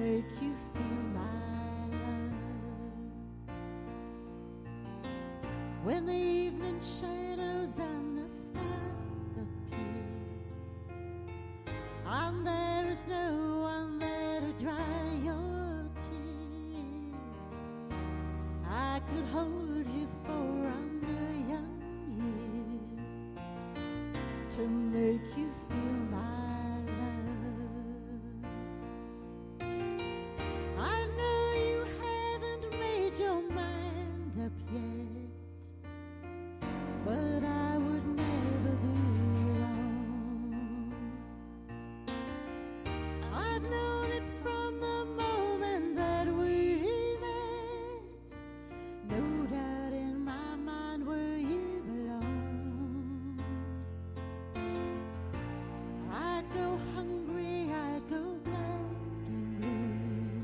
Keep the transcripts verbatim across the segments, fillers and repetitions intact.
make you feel my love. When the evening shadows and the stars appear, and there is no one there to dry your tears, I could hold you for a million years to make you feel my love. I know you haven't made your mind up yet, but I would never do you wrong. I've known it from the moment that we met, no doubt in my mind where you belong. I'd go hungry, I'd go black and blue,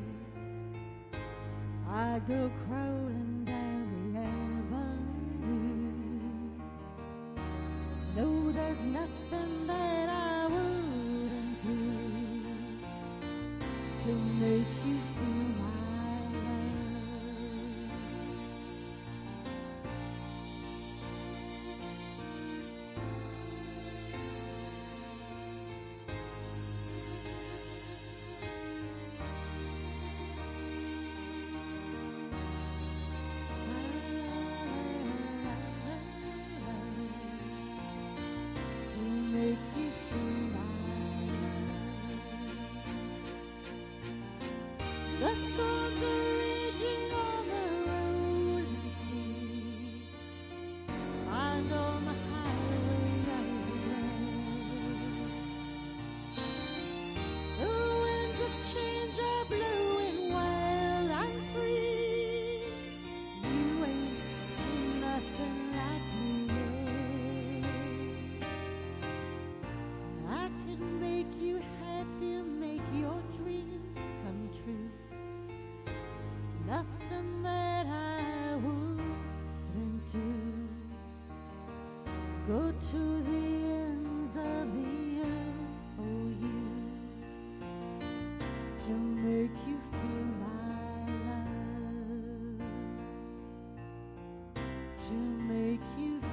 I'd go crawling down the avenue. No, there's nothing that I wouldn't do to make you feel my love. To make you feel my love. The storms are raging on the rolling sea, and on the highway of regret. The winds of change are blowing wild and free. You ain't seen nothing like me yet. I could make you happy, make your dreams come true. Nothing that I wouldn't do. Go to the ends of the earth for you to make you feel my love, to make you